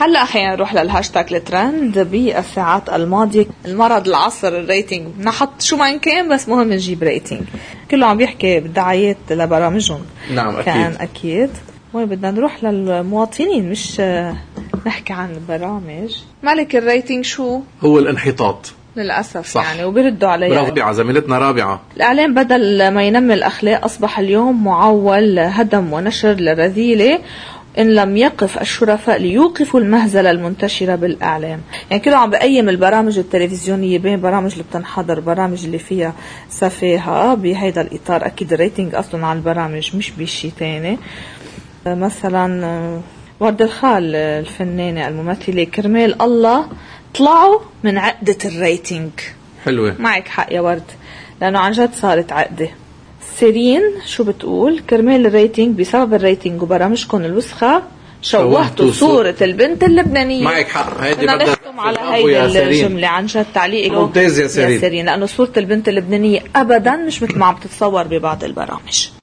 هلا خلينا نروح للهاشتاج الترند. بالساعات الماضيه المرض العصر الريتنج نحط شو ما كان، بس مهم نجيب ريتنج. كله عم بيحكي بالدعايات لبرامجهم. نعم كان اكيد. وين بدنا نروح للمواطنين مش نحكي عن البرامج. ملك الريتنج شو هو؟ الانحطاط للأسف. صح. يعني وبيردوا عليها. رابعة زميلتنا رابعة. الإعلام بدل ما ينمي الأخلاق أصبح اليوم معول هدم ونشر للرذيلة إن لم يقف الشرفاء ليوقفوا المهزلة المنتشرة بالإعلام. يعني كله عم بقيم البرامج التلفزيونية بين برامج اللي بتنحضر برامج اللي فيها سفاهة. بهيدا الإطار أكيد الريتنج أصلا على البرامج مش بشي تاني. مثلا ورد الخال الفنانة الممثلة كرمال الله طلعوا من عقدة الريتنج. حلوة. معك حق يا ورد، لأنه عن جد صارت عقدة. سيرين شو بتقول؟ كرمال الريتنج، بسبب الريتنج وبرامجكم الوسخة شوهتوا صورة البنت اللبنانية. معك حق. بدنا نختم على هيدي الجملة. عن جد تعليقك ممتاز يا سيرين. لأنه صورة البنت اللبنانية أبدا مش مثل ما عم تتصور ببعض البرامج.